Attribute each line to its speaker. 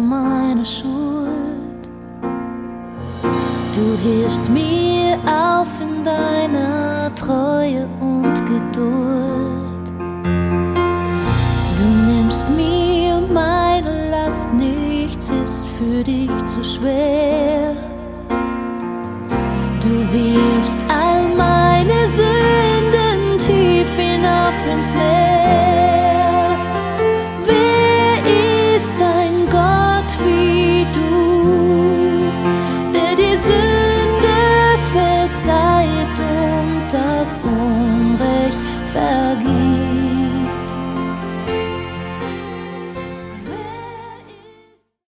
Speaker 1: meine Schuld. Du hilfst mir auf in deiner Treue und Geduld. Du nimmst mir meine Last, nichts ist für dich zu schwer. Du wirfst all meine Sünden tief hinab ins Meer.